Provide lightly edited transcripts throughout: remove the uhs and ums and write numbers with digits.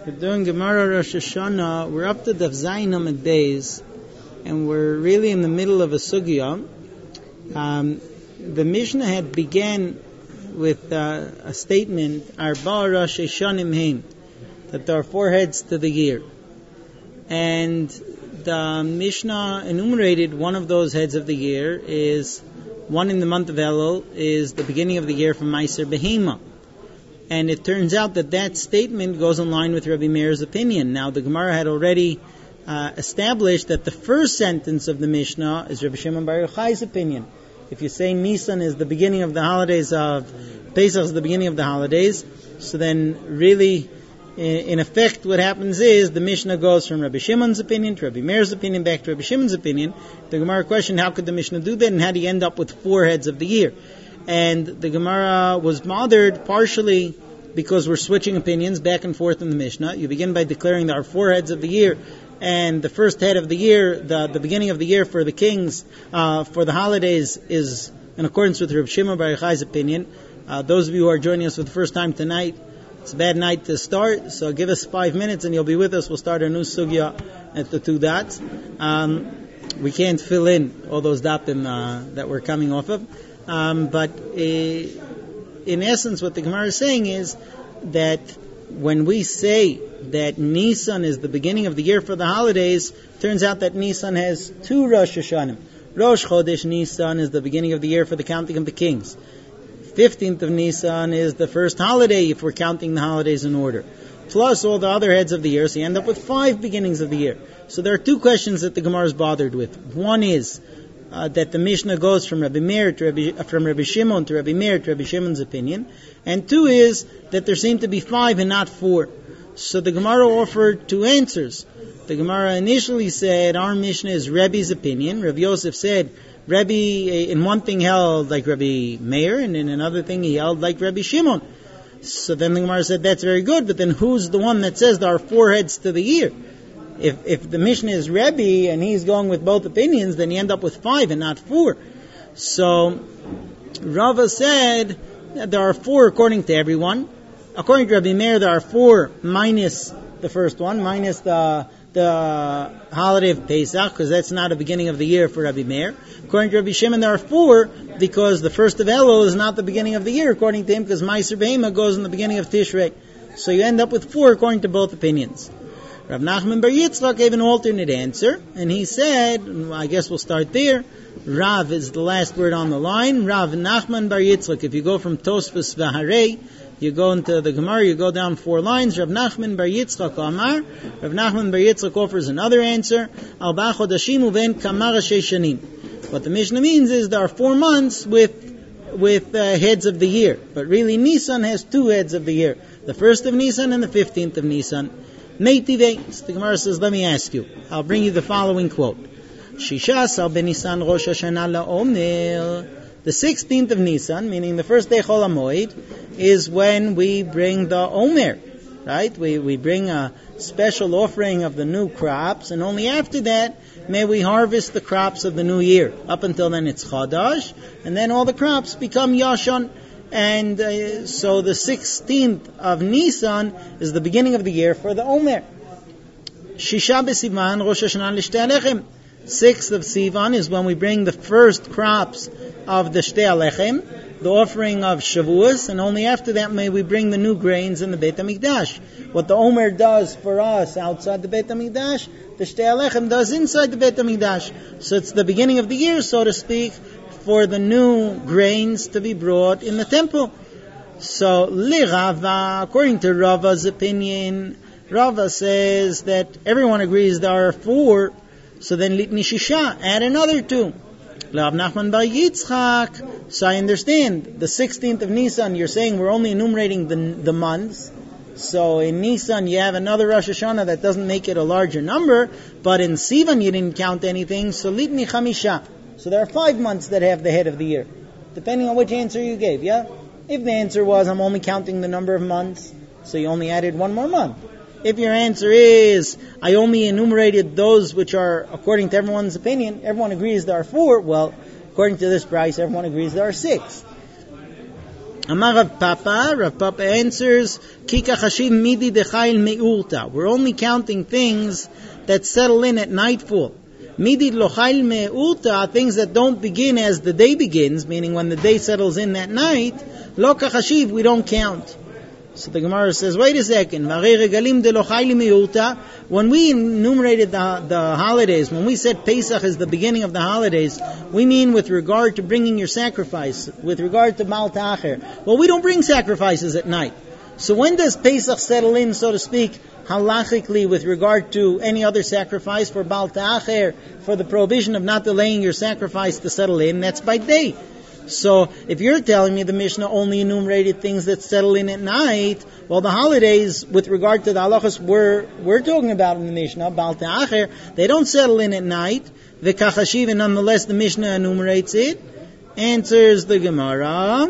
We're doing Gemara Rosh Hashanah. We're up to Daf Zayin Amud Beis, and we're really in the middle of a sugya. The Mishnah had began with a statement, Arba Rosh Hashanim Hein, that there are 4 heads to the year. And the Mishnah enumerated one of those heads of the year is one in the month of Elul, is the beginning of the year from Meiser Behema. And it turns out that statement goes in line with Rabbi Meir's opinion. Now, the Gemara had already established that the first sentence of the Mishnah is Rabbi Shimon Bar Yochai's opinion. If you say Nisan is the beginning of the holidays of Pesach is the beginning of the holidays, so then really, in effect, what happens is the Mishnah goes from Rabbi Shimon's opinion to Rabbi Meir's opinion back to Rabbi Shimon's opinion. The Gemara questioned how could the Mishnah do that, and how do you end up with 4 heads of the year? And the Gemara was bothered partially because we're switching opinions back and forth in the Mishnah. You begin by declaring there are 4 heads of the year, and the first head of the year, the beginning of the year for the kings, for the holidays, is in accordance with Rabbi Shimon Bar Yochai's opinion. Those of you who are joining us for the first time tonight, it's a bad night to start, so give us 5 minutes and you'll be with us. We'll start a new sugya at the 2 dots. We can't fill in all those datim that we're coming off of. But in essence, what the Gemara is saying is that when we say that Nisan is the beginning of the year for the holidays, turns out that Nisan has 2 Rosh Hashanim. Rosh Chodesh Nisan is the beginning of the year for the counting of the kings. 15th of Nisan is the first holiday if we're counting the holidays in order. Plus all the other heads of the year, so you end up with 5 beginnings of the year. So there are 2 questions that the Gemara is bothered with. One is that the Mishnah goes from Rabbi Shimon to Rabbi Meir to Rabbi Shimon's opinion, and 2 is that there seem to be 5 and not 4. So the Gemara offered 2 answers. The Gemara initially said our Mishnah is Rebbe's opinion. Rabbi Yosef said Rebbe in one thing held like Rabbi Meir, and in another thing he held like Rabbi Shimon. So then the Gemara said that's very good, but then who's the one that says there are 4 heads to the year? If the Mishnah is Rebbe and he's going with both opinions, then you end up with 5 and not 4. So Rava said that there are 4 according to everyone. According to Rabbi Meir, there are 4 minus the first one, minus the holiday of Pesach, because that's not a beginning of the year for Rabbi Meir. According to Rabbi Shimon, there are 4 because the first of Elul is not the beginning of the year, according to him, because Meiser Behema goes in the beginning of Tishrei. So you end up with 4 according to both opinions. Rav Nachman Bar Yitzchak gave an alternate answer, and he said, I guess we'll start there, Rav is the last word on the line, Rav Nachman Bar Yitzchak. If you go from Tosfos V'Harei, you go into the Gemara, you go down 4 lines, Rav Nachman Bar Yitzchak Amar, Rav Nachman Bar Yitzchak offers another answer, Arba Chodashim Uven Kamar Shanim. What the Mishnah means is there are 4 months with heads of the year, but really Nisan has 2 heads of the year, the 1st of Nisan and the 15th of Nisan. Meitive, the Gemara says, let me ask you. I'll bring you the following quote. Shishas ben Nisan Rosh Hashanah la'omer. The 16th of Nisan, meaning the first day Chol HaMoed, is when we bring the Omer, right? We bring a special offering of the new crops, and only after that may we harvest the crops of the new year. Up until then it's Chadash, and then all the crops become Yashon. And so the 16th of Nisan is the beginning of the year for the Omer. Shisha b'Sivan Rosh Hashanah l'Shtei Alechem. 6th of Sivan is when we bring the first crops of the Shtei Alechem, the offering of Shavuos, and only after that may we bring the new grains in the Beit HaMikdash. What the Omer does for us outside the Beit HaMikdash, the Shtei Alechem does inside the Beit HaMikdash. So it's the beginning of the year, so to speak, for the new grains to be brought in the temple. So, Li Rava, according to Rava's opinion, Rava says that everyone agrees there are 4, so then Litni Shisha, add another 2. Rav Nachman Bar Yitzchak, so I understand, the 16th of Nisan, you're saying we're only enumerating the months, so in Nisan you have another Rosh Hashanah that doesn't make it a larger number, but in Sivan you didn't count anything, so Litni Chamisha. So there are 5 months that have the head of the year, depending on which answer you gave, yeah? If the answer was, I'm only counting the number of months, so you only added 1 more month. If your answer is, I only enumerated those which are, according to everyone's opinion, everyone agrees there are 4, well, according to this price, everyone agrees there are 6. Amar Rav Papa answers, Kika Chashiv Midi Dechail Me'urta. We're only counting things that settle in at nightfall. Midi Lochail Me'urta are things that don't begin as the day begins, meaning when the day settles in that night. Lo Kachashiv, we don't count. So the Gemara says, wait a second. When we enumerated the holidays, when we said Pesach is the beginning of the holidays, we mean with regard to bringing your sacrifice, with regard to Baal Ta'acher. Well, we don't bring sacrifices at night. So when does Pesach settle in, so to speak, halachically with regard to any other sacrifice for Baal Ta'acher, for the prohibition of not delaying your sacrifice to settle in? That's by day. So, if you're telling me the Mishnah only enumerated things that settle in at night, well, the holidays, with regard to the halachas we're talking about in the Mishnah, Baal Ta'acher, they don't settle in at night. V'kachashiv, and nonetheless the Mishnah enumerates it. Answers the Gemara.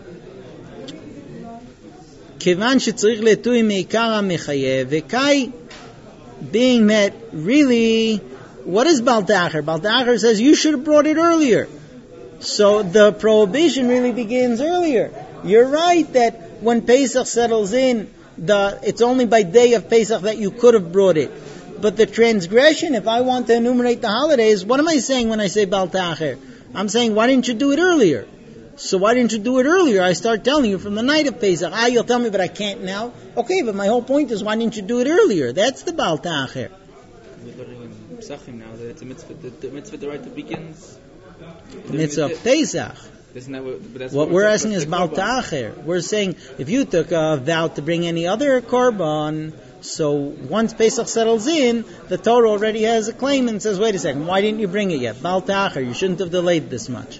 Kivan shetzarich letui meikara mechayev. V'kai, being that really, what is Baal Ta'acher? Baal Ta'acher says you should have brought it earlier. So the prohibition really begins earlier. You're right that when Pesach settles in, it's only by day of Pesach that you could have brought it. But the transgression, if I want to enumerate the holidays, what am I saying when I say Baal Ta'acher? I'm saying, why didn't you do it earlier? So why didn't you do it earlier? I start telling you from the night of Pesach. You'll tell me, but I can't now. Okay, but my whole point is, why didn't you do it earlier? That's the Baal Ta'acher. We're learning in Pesachim now that it's a mitzvah. The mitzvah, the right that begins. The mitzvah of Pesach. What we're asking is Baal Ta'acher. We're saying, if you took a vow to bring any other korban, so once Pesach settles in, the Torah already has a claim and says, wait a second, why didn't you bring it yet? Baal Ta'acher, you shouldn't have delayed this much.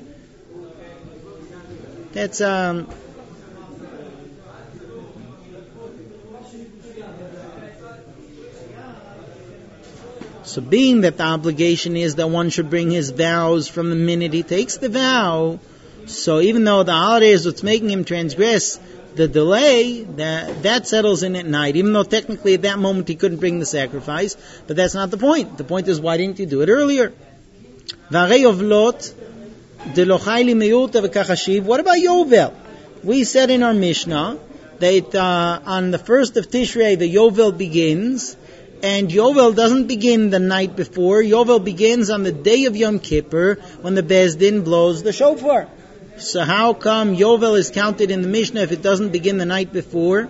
That's, so being that the obligation is that one should bring his vows from the minute he takes the vow, so even though the holiday is what's making him transgress, the delay, that settles in at night, even though technically at that moment he couldn't bring the sacrifice, but that's not the point. The point is, why didn't you do it earlier? What about Yovel? We said in our Mishnah that on the 1st of Tishrei the Yovel begins, and Yovel doesn't begin the night before. Yovel begins on the day of Yom Kippur when the Beis Din blows the shofar. So how come Yovel is counted in the Mishnah if it doesn't begin the night before?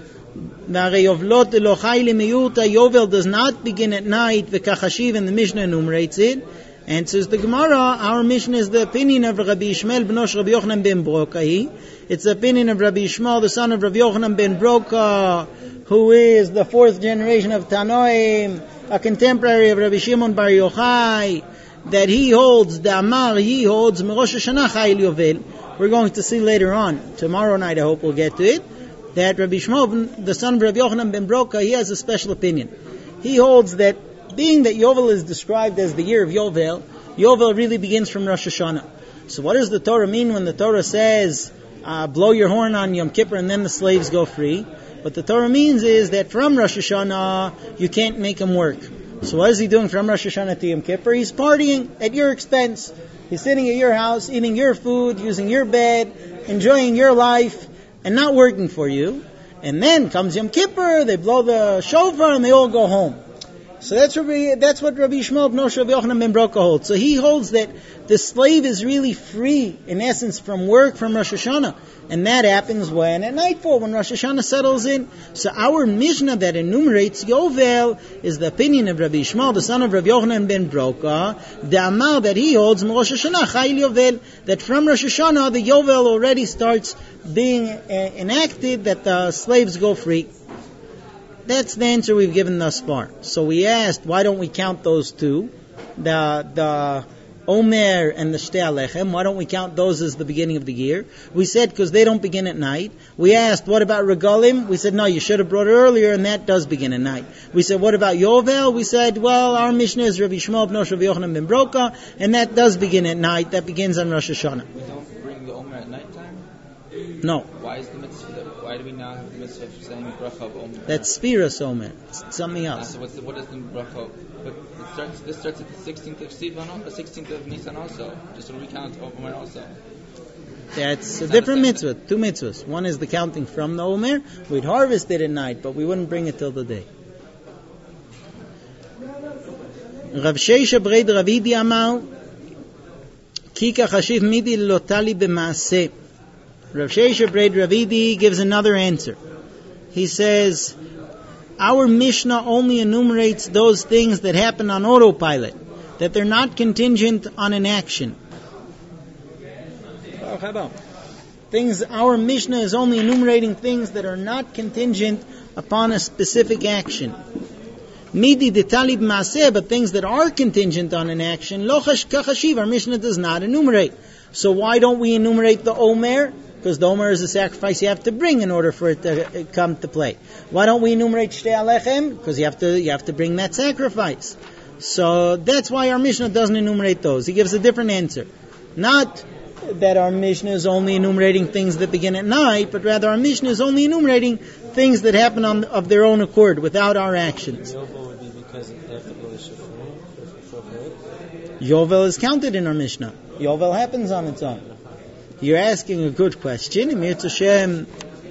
Yovel does not begin at night. V'kachashiv, and the Mishnah enumerates it. Answers the Gemara, our Mishnah is the opinion of Rabbi Ishmael b'nosh Rabbi Yochanan ben Broka. It's the opinion of Rabbi Ishmael, the son of Rabbi Yochanan ben Broka, who is the 4th generation of Tanoim, a contemporary of Rabbi Shimon Bar Yochai, that he holds Merosh Hashanah Chayil Yovel. We're going to see later on, tomorrow night I hope we'll get to it, that Rabbi Shimon, the son of Rabbi Yochanan ben Broka, he has a special opinion. He holds that being that Yovel is described as the year of Yovel, Yovel really begins from Rosh Hashanah. So what does the Torah mean when the Torah says, blow your horn on Yom Kippur and then the slaves go free? What the Torah means is that from Rosh Hashanah, you can't make him work. So what is he doing from Rosh Hashanah to Yom Kippur? He's partying at your expense. He's sitting at your house, eating your food, using your bed, enjoying your life, and not working for you. And then comes Yom Kippur, they blow the shofar, and they all go home. So that's what Rabbi Shmuel b'nosh Rabbi Yochanan ben Broka holds. So he holds that the slave is really free, in essence, from work from Rosh Hashanah. And that happens when? At nightfall, when Rosh Hashanah settles in. So our Mishnah that enumerates Yovel is the opinion of Rabbi Shmuel, the son of Rabbi Yochanan ben Broka, the Amal that he holds, Rosh Hashanah Chayil Yovel, that from Rosh Hashanah the Yovel already starts being enacted, that the slaves go free. That's the answer we've given thus far. So we asked, why don't we count those two? The Omer and the Shtei Alechem, why don't we count those as the beginning of the year? We said, because they don't begin at night. We asked, what about Regalim? We said, no, you should have brought it earlier, and that does begin at night. We said, what about Yovel? We said, well, our Mishnah is Rabbi Shmuel b'nosh Rabbi Yochanan ben Broka, and that does begin at night. That begins on Rosh Hashanah. We don't bring the Omer at night time? No. Why is the mitzvah? Why do we now have the mitzvah of saying bracha of Omer? That's Spiras Omer. It's something else. So what is the bracha? But this starts at the 16th of Sivan, the 16th of Nisan also. Just to recount Omer also. That's a different mitzvah, 2 mitzvahs. One is the counting from the Omer. We'd harvest it at night, but we wouldn't bring it till the day. Rav Sheisha Breid Ravidi Amar Ki kachashiv midi lotali b'maaseh. Rav Sheisha Breid Ravidi gives another answer. He says, our Mishnah only enumerates those things that happen on autopilot, that they're not contingent on an action. Our Mishnah is only enumerating things that are not contingent upon a specific action. Midi detalib maaseh, but things that are contingent on an action, lo kachashiv, our Mishnah does not enumerate. So why don't we enumerate the Omer? Because the Omer is a sacrifice you have to bring in order for it to come to play. Why don't we enumerate Shtei Alechem? Because you have to bring that sacrifice. So that's why our Mishnah doesn't enumerate those. He gives a different answer. Not that our Mishnah is only enumerating things that begin at night, but rather our Mishnah is only enumerating things that happen of their own accord, without our actions. Yovel would be because they have to blow the shofar. Yovel is counted in our Mishnah. Yovel happens on its own. You're asking a good question. In Mirz Hashem,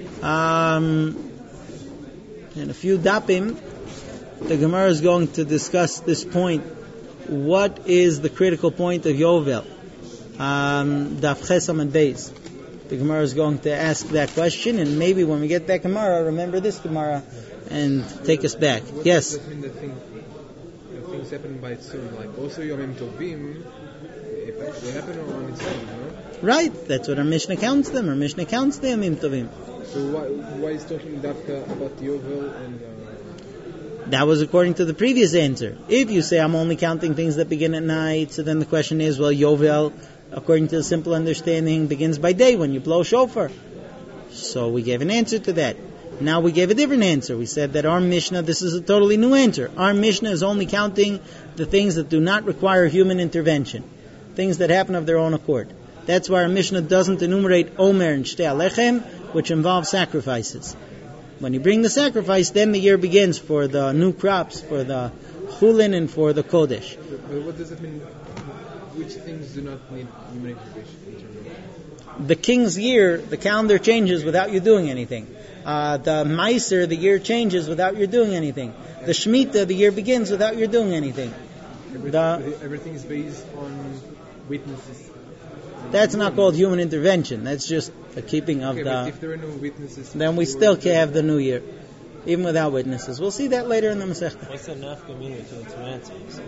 in a few dapim, the Gemara is going to discuss this point. What is the critical point of Yovel? Daf Ches Amud Beis. The Gemara is going to ask that question, and maybe when we get that Gemara, remember this Gemara and take us back. Yes? Does that mean that things happen by its own? Like also Yomim Tovim, they happen on its own, no? Right, that's what our Mishnah counts them. Our Mishnah counts the Yomim Tovim. So why is talking Dafka about Yovel and... That was according to the previous answer. If you say I'm only counting things that begin at night, so then the question is, well, Yovel, according to the simple understanding, begins by day when you blow shofar. So we gave an answer to that. Now we gave a different answer. We said that our Mishnah, this is a totally new answer. Our Mishnah is only counting the things that do not require human intervention, things that happen of their own accord. That's why our Mishnah doesn't enumerate Omer and Shtei Alechem, which involve sacrifices. When you bring the sacrifice, then the year begins for the new crops, for the chulin and for the kodesh. But what does it mean? Which things do not need human intervention? The king's year, the calendar changes without you doing anything. The Meiser, the year changes without you doing anything. The Shemitah, the year begins without you doing anything. Everything is based on witnesses. That's not called human intervention. That's just a keeping of but if there are no witnesses, then we still can have the new year, even without witnesses. We'll see that later in the Masechta. What's the nafka meaning between the two answers?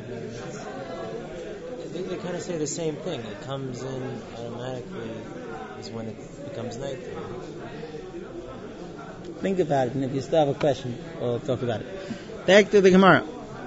They kind of say the same thing. It comes in automatically is when it becomes night. Think about it, and if you still have a question, we'll talk about it. Back to the Gemara.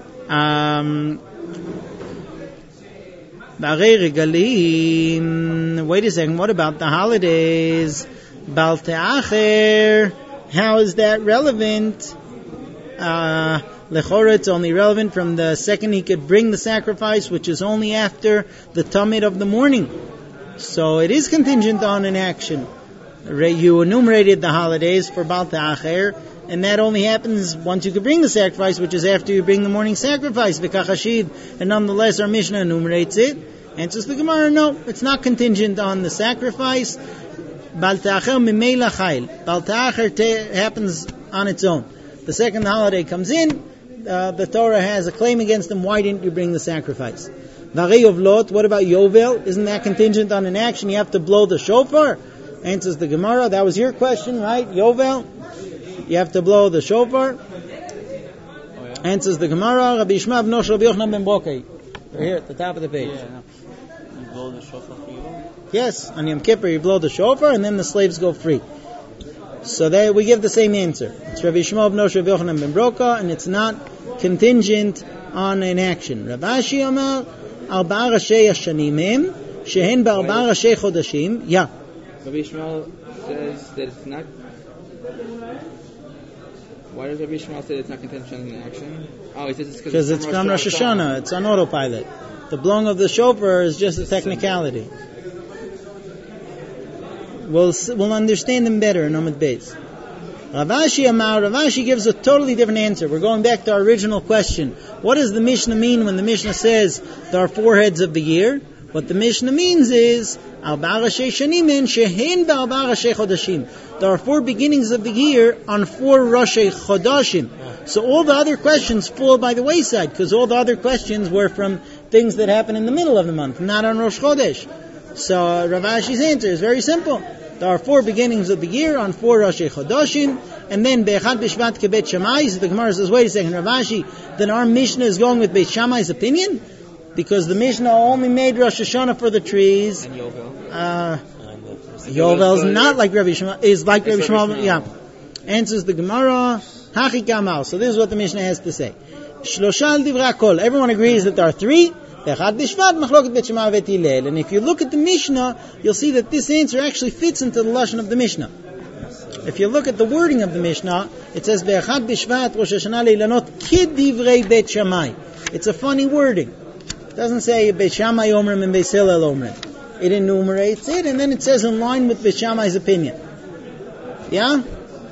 Wait a second, what about the holidays? Bal Te'acher, how is that relevant? Lechora, it's only relevant from the second he could bring the sacrifice, which is only after the Tamid of the morning. So it is contingent on an action. You enumerated the holidays for Bal Te'acher, and that only happens once you could bring the sacrifice, which is after you bring the morning sacrifice, V'kachashiv, and nonetheless our Mishnah enumerates it. Answers the Gemara, no, it's not contingent on the sacrifice. Bal Te'acher Mimela Chayil. Bal Te'acher happens on its own. The second holiday comes in, the Torah has a claim against them, why didn't you bring the sacrifice? Varei of Lot, what about Yovel? Isn't that contingent on an action? You have to blow the shofar? Answers the Gemara, that was your question, right? Yovel? You have to blow the shofar? Answers the Gemara, Rabbi Yishmael b'no Rabbi Yochanan ben Brokai. We're here at the top of the page. You blow the shofar for you? Yes, on Yom Kippur you blow the shofar and then the slaves go free. So there we give the same answer. It's Rabbi Yishmael b'no Rabbi Yochanan ben Brokai, and it's not contingent on an action. Rav Ashi Amar, Arba'a Rashei Hashanim hem, shehen b'arba'a Rashei Chodashim. Yeah. Rabbi Yishmael says that it's not. Why does Rabbi Yishmael say it's not contingent on an action? Oh, he says it's because it's from Rosh Hashanah. It's on autopilot. The blowing of the shofar is just a technicality. We'll understand them better in Amud Beis. Rav Ashi Amar, Rav Ashi gives a totally different answer. We're going back to our original question. What does the Mishnah mean when the Mishnah says there are 4 heads of the year? What the Mishnah means is Arba Rashi Shanimin Shehen Ba'arba Rashi Chodashim. There are 4 beginnings of the year on 4 Rashi Chodashim. So all the other questions fall by the wayside, because all the other questions were from things that happen in the middle of the month, not on Rosh Chodesh. So Rav Ashi's answer is very simple. There are 4 beginnings of the year on 4 Rashi Chodashim, and then Be'echad B'Shvat Kebet Shammai. So the Gemara says, wait a second, Rav Ashi, then our Mishnah is going with Beit Shammai's opinion? Because the Mishnah only made Rosh Hashanah for the trees. And Yovel. Yovel's not like Rabbi Shmuel, is like Rabbi Shmuel. Yeah. Answers the Gemara, Hachi Kamal. So this is what the Mishnah has to say. Shloshal Divra Kol. Everyone agrees that there are 3. Be'echad B'Shvat, Machloket Bet Shammai Vet Hillel. And if you look at the Mishnah, you'll see that this answer actually fits into the Lashon of the Mishnah. If you look at the wording of the Mishnah, it says Be'echad B'Shvat Rosh Hashanah Leilanot Kidivrei Bet Shammai. It's a funny wording. It doesn't say Beit Shammai Omrim and Beis Hillel Omrim. It enumerates it, and then it says in line with Beit Shammai's opinion. Yeah?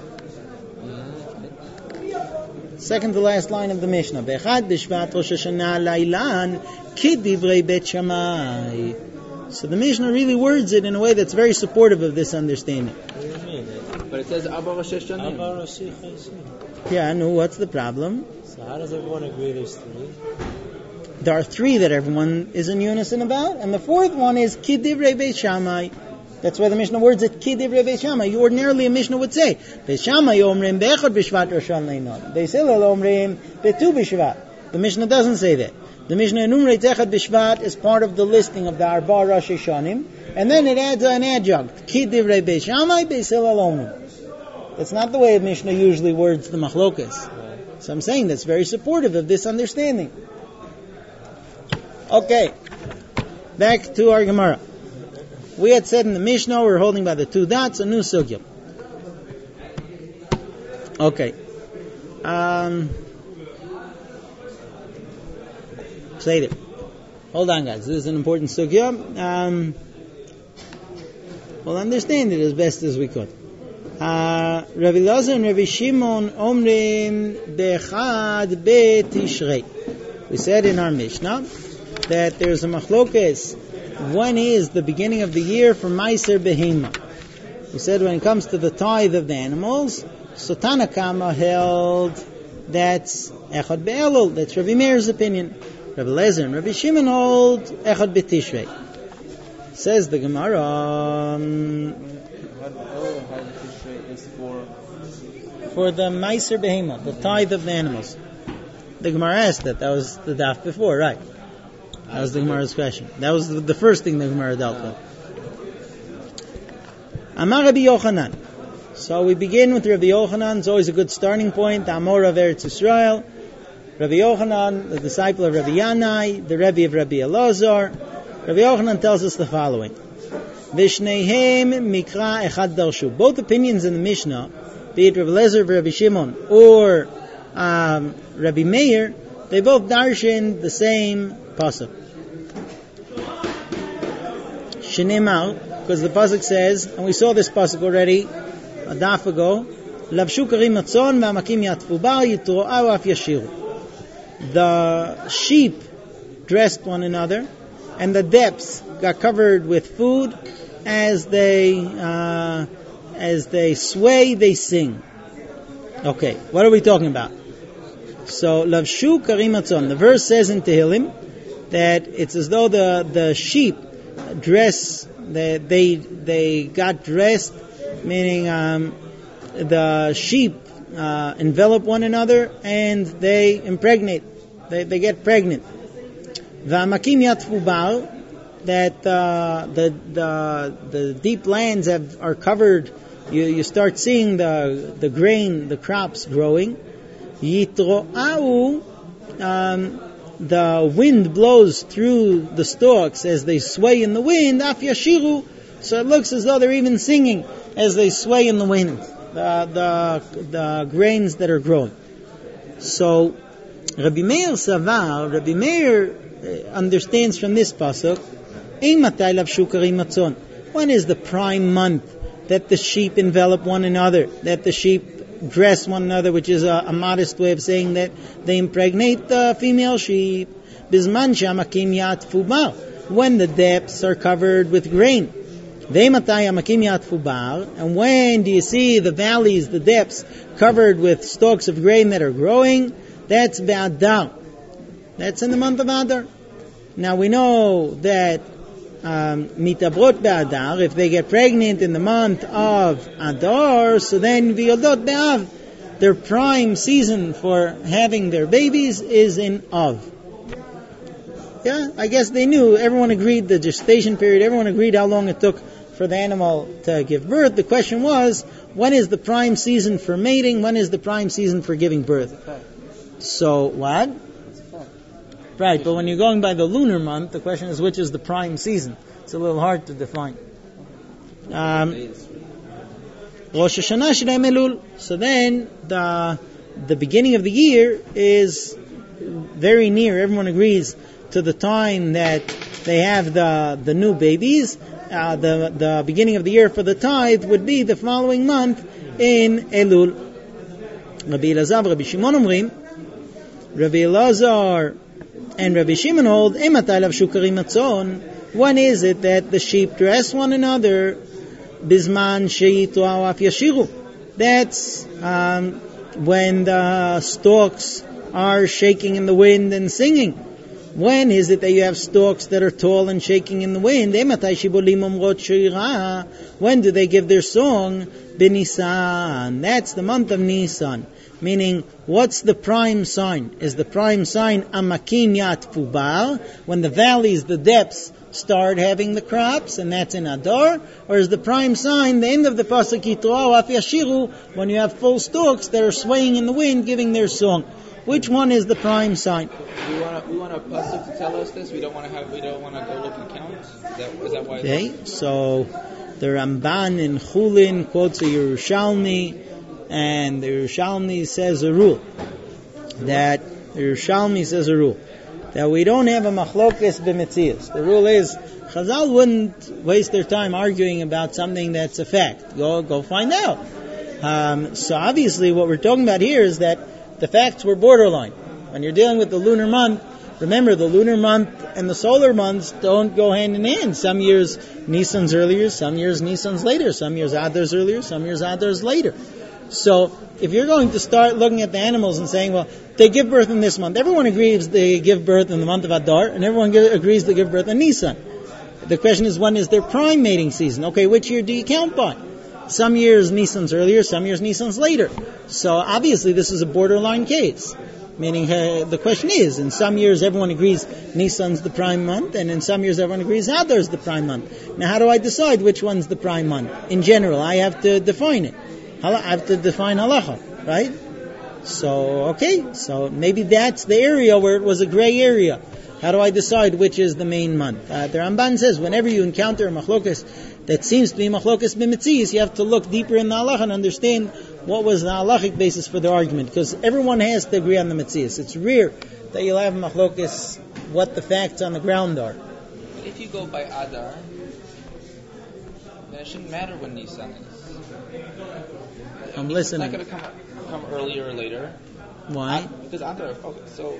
Second to last line of the Mishnah. Be'echad B'Shvat Rosh Hashanah Leilan Kidivrei Bet Shammai. So the Mishnah really words it in a way that's very supportive of this understanding. What do you mean? But it says Arba Rashi Shanim. Arba Rashi Chodashim. Yeah, no, what's the problem? So how does everyone agree there's 3? There are 3 that everyone is in unison about, and the 4th one is Kidivrei Beit Shammai. That's why the Mishnah words it Kidivrei Beit Shammai. Ordinarily a Mishnah would say Beit Shammai Omrim Be'echad B'Shvat Rosh Hashanah. Beis Hillel Omrim Be'tu B'Shvat. The Mishnah doesn't say that. The Mishnah enumerates Echad B'Shvat as part of the listing of the Arba Rashi Shanim, and then it adds an adjunct Kidivrei Beit Shammai Beis Hillel Omrim. That's not the way a Mishnah usually words the Machlokas. So I'm saying that's very supportive of this understanding. Okay, back to our Gemara. We had said in the Mishnah we're holding by the 2 dots a new sugya. Okay. Say it. Hold on, guys. This is an important sugya. We'll understand it as best as we could. Rabbi Elazar and Rabbi Shimon omrim bechad betishrei. We said in our Mishnah that there's a machlokes. When is the beginning of the year for Meiser Behema? We said when it comes to the tithe of the animals, so Tana Kama held that's Echad Be'elul. That's Rabbi Meir's opinion. Rabbi Elazar and Rabbi Shimon hold Echad Betishrei. Says the Gemara for the Meiser Behema, the tithe of the animals. The Gemara asked that. That was the daf before, right? That was the Gemara's question. That was the first thing the Gemara dealt with. Amar Rabbi Yochanan. So we begin with Rabbi Yochanan. It's always a good starting point. The Amor of Eretz Yisrael. Rabbi Yochanan, the disciple of Rabbi Yanai, the Rebbe of Rabbi Elazar. Rabbi Yochanan tells us the following. Vishneihem mikra echad darshu. Both opinions in the Mishnah, be it Rabbi Elazar, Rabbi Shimon, or Rabbi Meir, they both darshan the same pasuk. Shenimar, because the pasuk says, and we saw this pasuk already a daf ago, Lavshu karim matzon v'amakim yatfu bar yitro'av af yashiru. The sheep dressed one another, and the depths got covered with food. As they sway, they sing. Okay, what are we talking about? So, Lavshu karim matzon. The verse says in Tehillim that it's as though the sheep dress, they got dressed, meaning the sheep envelop one another and they impregnate, they get pregnant. V'amakim yatfu bar, that the deep lands are covered. You start seeing the grain, the crops growing. Yitro'au, the wind blows through the stalks as they sway in the wind. Af yashiru, so it looks as though they're even singing as they sway in the wind. The grains that are growing. So Rabbi Meir Savar, Rabbi Meir understands from this pasuk, when is the prime month that the sheep envelop one another, that the sheep dress one another, which is a modest way of saying that they impregnate the female sheep. Bisman shamakim yatfu bar. when the depths are covered with grain. And when do you see the valleys, the depths, covered with stalks of grain that are growing? That's Ba'adar. That's in the month of Adar. Now we know that mitabrot Ba'adar, if they get pregnant in the month of Adar, so then V'yodot B'Av, their prime season for having their babies is in Av. Yeah, I guess they knew, everyone agreed the gestation period, everyone agreed how long it took for the animal to give birth. The question was, when is the prime season for mating? When is the prime season for giving birth? So, what? Right, but when you're going by the lunar month, the question is, which is the prime season? It's a little hard to define. Rosh Hashanah Shneim Elul. So then, the beginning of the year is very near. Everyone agrees to the time that they have the new babies. The beginning of the year for the tithe would be the following month in Elul. Rabbi Elazar, Rabbi Shimon Omrim, Rabbi Elazar and Rabbi Shimon hold, when is it that the sheep dress one another? Bisman sheyitu af yashiru. That's when the stalks are shaking in the wind and singing. When is it that you have stalks that are tall and shaking in the wind? When do they give their song? B'Nisan. That's the month of Nisan. Meaning, what's the prime sign? Is the prime sign Amakim Yat Fubar, when the valleys, the depths, start having the crops, and that's in Adar? Or is the prime sign the end of the Pasuk Yitro Af Yashiru, when you have full stalks that are swaying in the wind, giving their song? Which one is the prime sign? We want a pasuk to tell us this. We don't want to go look and count. Is that why? Okay, so the Ramban in Chulin quotes a Yerushalmi, and the Yerushalmi says a rule that we don't have a machlokes b'metzias. The rule is Chazal wouldn't waste their time arguing about something that's a fact. Go find out. So obviously, what we're talking about here is that the facts were borderline. When you're dealing with the lunar month, remember the lunar month and the solar months don't go hand in hand. Some years Nisan's earlier, some years Nisan's later, some years Adar's earlier, some years Adar's later. So if you're going to start looking at the animals and saying, well, they give birth in this month, everyone agrees they give birth in the month of Adar, and everyone agrees they give birth in Nisan. The question is, when is their prime mating season? Okay, which year do you count by? Some years Nisan's earlier, some years Nisan's later. So obviously this is a borderline case. Meaning the question is, in some years everyone agrees Nisan's the prime month, and in some years everyone agrees Adar's the prime month. Now how do I decide which one's the prime month? In general, I have to define it. I have to define halacha, right? So maybe that's the area where it was a gray area. How do I decide which is the main month? The Ramban says, whenever you encounter a machlokas that seems to be machlokas b'metzias, you have to look deeper in the halacha and understand what was the halachic basis for the argument, because everyone has to agree on the metzias. It's rare that you'll have machlokas what the facts on the ground are. But if you go by Adar, then it shouldn't matter when Nisan is. I'm listening. It's not going to come earlier or later. Why? Because Adar. Okay, so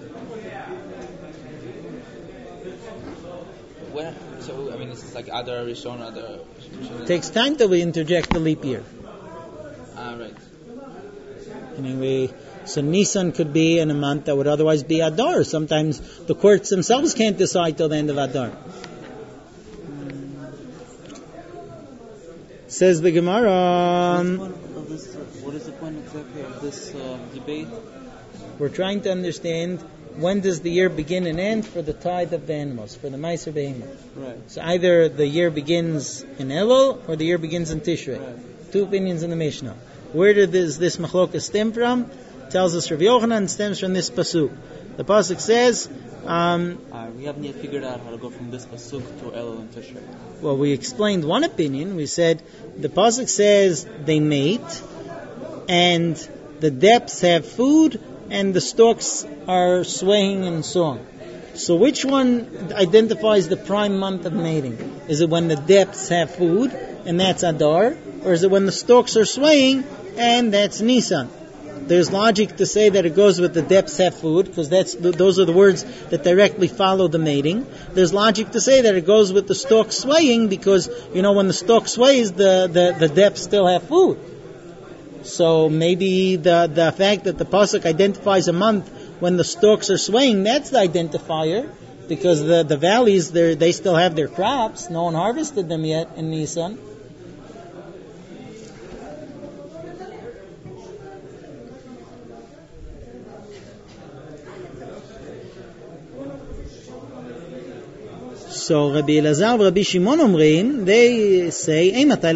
this is like Adar Rishon, Adar. It takes time till we interject the leap year. Right. Anyway, so Nisan could be in a month that would otherwise be Adar. Sometimes the courts themselves can't decide till the end of Adar. Says the Gemara. What is the point exactly of this debate? We're trying to understand when does the year begin and end for the tithe of the animals, for the Meiser Behemoth. Right. So either the year begins in Elul or the year begins in Tishrei. Right. Two opinions in the Mishnah. Where does this machlokas stem from? Tells us Rav Yochanan stems from this pasuk. The pasuk says, we haven't yet figured out how to go from this pasuk to Elul and Tishrei. Well, we explained one opinion. We said the pasuk says they mate, and the depths have food, and the stalks are swaying in song. So which one identifies the prime month of mating? Is it when the depths have food, and that's Adar? Or is it when the stalks are swaying, and that's Nisan? There's logic to say that it goes with the depths have food, because those are the words that directly follow the mating. There's logic to say that it goes with the stalk swaying, because, when the stalk sways, the depths still have food. So maybe the fact that the pasuk identifies a month when the stalks are swaying, that's the identifier, because the valleys, they still have their crops. No one harvested them yet in Nisan. So Rabbi Elazar and Rabbi Shimon Omrim, they say,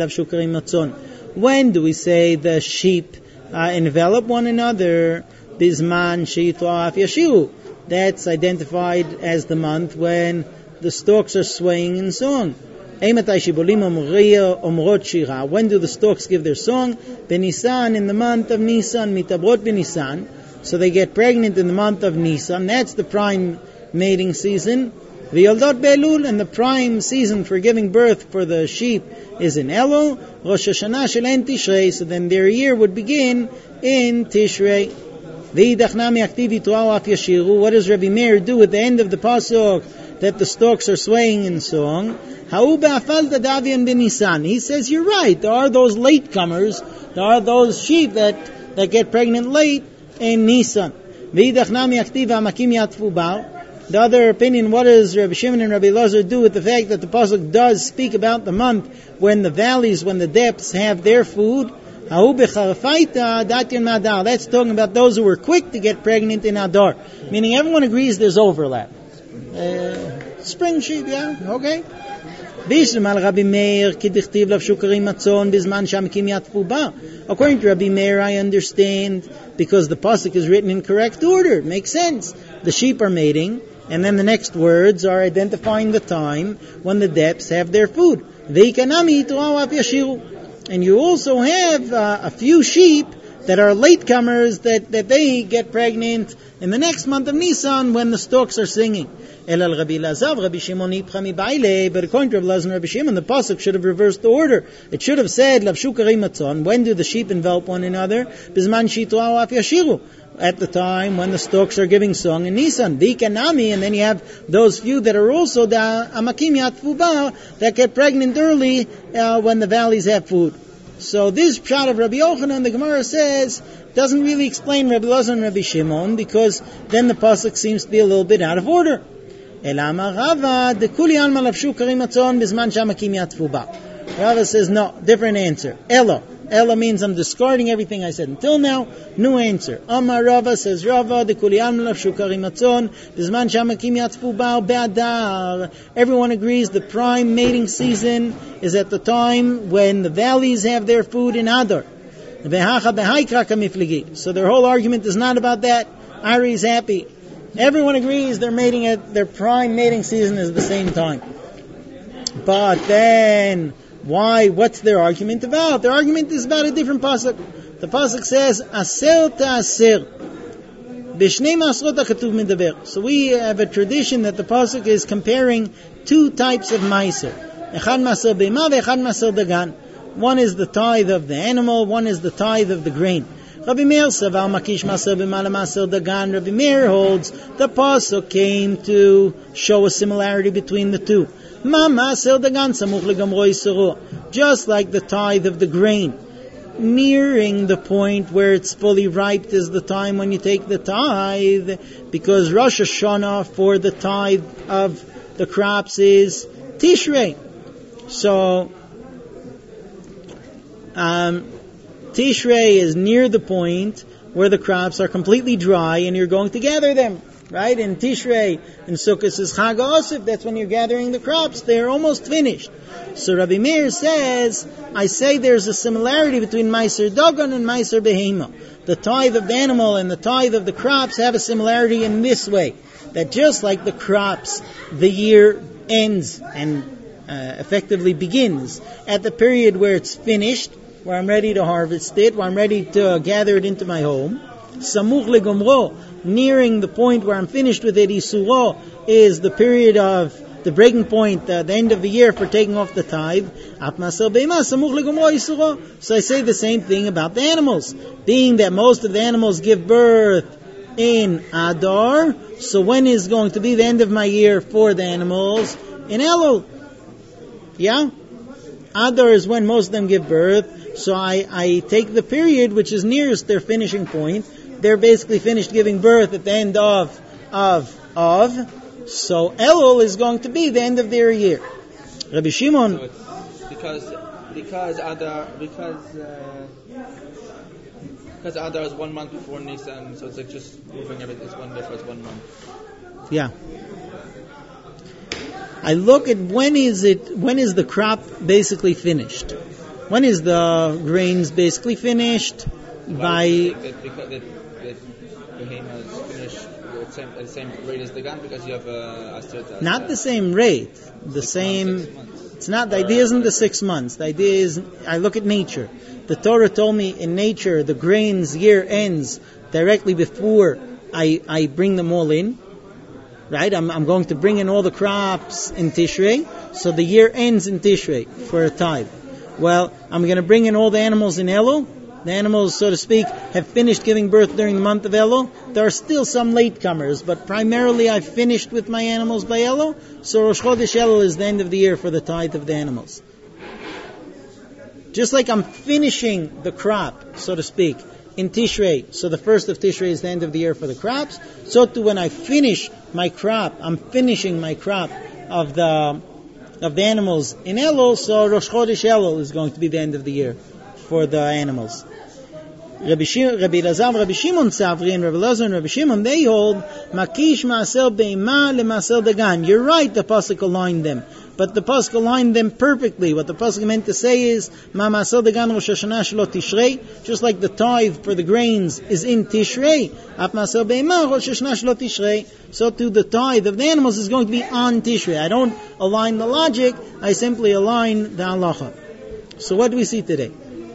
when do we say the sheep envelop one another? Bizman sheitwa af yashiru. That's identified as the month when the stalks are swaying in song. When do the stalks give their song? Benisan, in the month of Nisan, mitabrot benisan. So they get pregnant in the month of Nisan. That's the prime mating season. V'yoldot be'elul, and the prime season for giving birth for the sheep is in Elul. Rosh Hashanah shel en Tishrei, so then their year would begin in Tishrei. V'idach nami aktivi tu'au af yashiru. What does Rabbi Meir do at the end of the pasuk that the stalks are swaying in song? Ha'u be'afalta davian b'nisan. He says, you're right, there are those latecomers, there are those sheep that get pregnant late in Nisan. V'idach nami aktivi ha'makim yatfu ba'u. The other opinion, what does Rabbi Shimon and Rabbi Elazar do with the fact that the pasuk does speak about the month when the valleys, when the depths have their food? That's talking about those who were quick to get pregnant in Adar. Meaning everyone agrees there's overlap. Spring sheep, yeah? Okay. According to Rabbi Meir, I understand, because the pasuk is written in correct order. It makes sense. The sheep are mating, and then the next words are identifying the time when the depths have their food. And you also have a few sheep that are latecomers that they get pregnant in the next month of Nisan when the stalks are singing. But according to Rabbi Elazar and Rabbi Shimon, the pasuk should have reversed the order. It should have said, when do the sheep envelop one another? At the time when the stalks are giving song in Nisan. And then you have those few that are also the amakim yatfuba that get pregnant early when the valleys have food. So this pshat of Rabbi Yochanan, the Gemara says, doesn't really explain Rabbi Elazar and Rabbi Shimon, because then the pasuk seems to be a little bit out of order. Rava says, no, different answer. Ella means I'm discarding everything I said until now. New answer. Amar Rava, says Rava, everyone agrees the prime mating season is at the time when the valleys have their food in Adar. So their whole argument is not about that. Ari is happy. Everyone agrees they're mating at their prime mating season is the same time. But then, why? What's their argument about? Their argument is about a different pasuk. The pasuk says, Aser ta'aser. B'shnei ma'asrot ha'katuv medaber. So we have a tradition that the pasuk is comparing two types of ma'aser. Echad ma'aser be'imah ve'echad ma'aser dagan. One is the tithe of the animal, one is the tithe of the grain. Rabbi Meir savar makish ma'aser be'imah le'ma'aser dagan. Rabbi Meir holds the pasuk came to show a similarity between the two. Just like the tithe of the grain, nearing the point where it's fully ripe is the time when you take the tithe, because Rosh Hashanah for the tithe of the crops is Tishrei. So Tishrei is near the point where the crops are completely dry and you're going to gather them. Right? In Tishrei, in Sukkot is Chag HaOsif, that's when you're gathering the crops. They're almost finished. So Rabbi Meir says, I say there's a similarity between Meiser Dagan and Meiser Behema. The tithe of the animal and the tithe of the crops have a similarity in this way. That just like the crops, the year ends and effectively begins at the period where it's finished, where I'm ready to harvest it, where I'm ready to gather it into my home. Samuch legomro, nearing the point where I'm finished with it, Isuro, is the period of the breaking point, the end of the year for taking off the tithe. So I say the same thing about the animals. Being that most of the animals give birth in Adar, so when is going to be the end of my year for the animals? In Elul. Yeah? Adar is when most of them give birth, so I take the period which is nearest their finishing point. They're basically finished giving birth at the end of. So Elul is going to be the end of their year. Rabbi Shimon. So it's because Adar is 1 month before Nisan, so it's like just moving everything. It's one difference, 1 month. Yeah. I look at when is the crop basically finished? When is the grains basically finished? Because the behemoth is finished at the same rate as the gun, because you have Aseret. Not the same rate. The same. It's not. The idea isn't the 6 months. The idea is I look at nature. The Torah told me in nature the grains year ends directly before I bring them all in. Right? I'm going to bring in all the crops in Tishrei, so the year ends in Tishrei for a tithe. Well, I'm going to bring in all the animals in Elul. The animals, so to speak, have finished giving birth during the month of Elul. There are still some latecomers, but primarily I've finished with my animals by Elul. So Rosh Chodesh Elul is the end of the year for the tithe of the animals. Just like I'm finishing the crop, so to speak, in Tishrei, so the first of Tishrei is the end of the year for the crops, so too when I finish my crop, I'm finishing my crop of the animals in Elul, so Rosh Chodesh Elul is going to be the end of the year for the animals. Rabbi Elazar, Rabbi Shimon Savri, and Rabbi Elazar and Rabbi Shimon, they hold Makish Ma'asel Be'ima LeMa'asel Dagan. You're right, the pasuk aligned them, but the pasuk aligned them perfectly. What the pasuk meant to say is Ma'asel Dagan Rosh Hashanah Shelo Tishrei, just like the tithe for the grains is in Tishrei. Ap Ma'asel Be'ima Rosh Hashanah Shelo Tishrei. So too the tithe of the animals is going to be on Tishrei. I don't align the logic, I simply align the halacha. So what do we see today?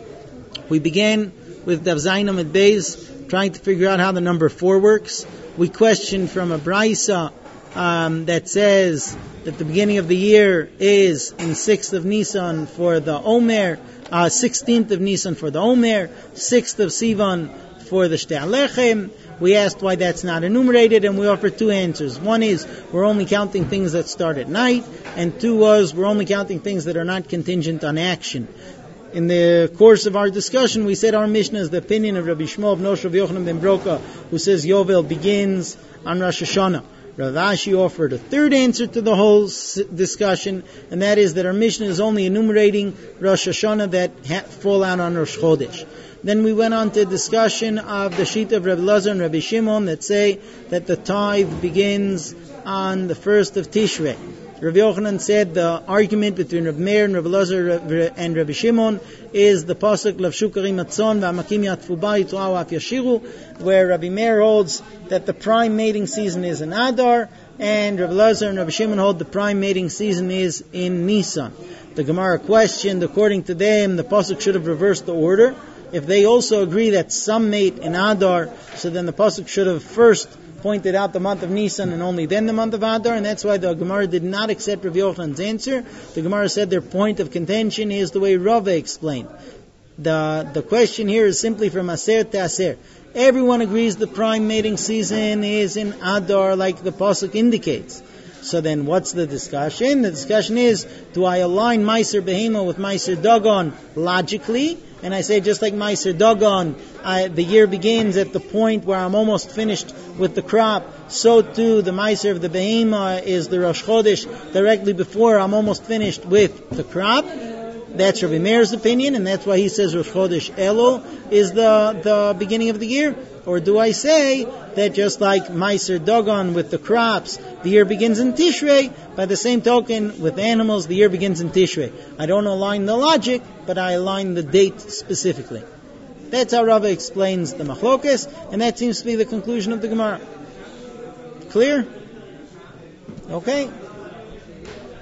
We began with Dav Zayin Amud Beis, trying to figure out how the number 4 works. We questioned from a Braisa that says that the beginning of the year is in 6th of Nisan for the Omer, 16th of Nisan for the Omer, 6th of Sivan for the Shtei Alechem. We asked why that's not enumerated, and we offered 2 answers. One is we're only counting things that start at night, and 2 was we're only counting things that are not contingent on action. In the course of our discussion, we said our Mishnah is the opinion of Rabbi Shmuel of Noshe of Yochanan ben Broka, who says Yovel begins on Rosh Hashanah. Rav Ashi offered a 3rd answer to the whole discussion, and that is that our Mishnah is only enumerating Rosh Hashanah that fall out on Rosh Chodesh. Then we went on to a discussion of the Shita of Rabbi Elazar and Rabbi Shimon that say that the tithe begins on the 1st of Tishrei. Rabbi Yochanan said the argument between Rabbi Meir and Rabbi Elazar and Rabbi Shimon is the pasuk Lavshukarim Matzon v'Amakim Yatfu Ba Yitru'au Af Yashiru, where Rabbi Meir holds that the prime mating season is in Adar, and Rabbi Elazar and Rabbi Shimon hold the prime mating season is in Nisan. The Gemara questioned, according to them, the pasuk should have reversed the order. If they also agree that some mate in Adar, so then the pasuk should have first pointed out the month of Nisan and only then the month of Adar, and that's why the Gemara did not accept Rav Yochanan's answer. The Gemara said their point of contention is the way Rava explained. The question here is simply from Aser to Aser. Everyone agrees the prime mating season is in Adar, like the pasuk indicates. So then what's the discussion? The discussion is, do I align Meiser Behema with Meiser Dagon logically? And I say, just like Meiser Dagon, the year begins at the point where I'm almost finished with the crop, so too the Meiser of the Behema is the Rosh Chodesh directly before I'm almost finished with the crop. That's Rabbi Meir's opinion, and that's why he says Rosh Chodesh Elul is the beginning of the year. Or do I say that just like Meiser Dagon with the crops, the year begins in Tishrei, by the same token with animals, the year begins in Tishrei? I don't align the logic, but I align the date specifically. That's how Rava explains the Machlokes, and that seems to be the conclusion of the Gemara. Clear? Okay.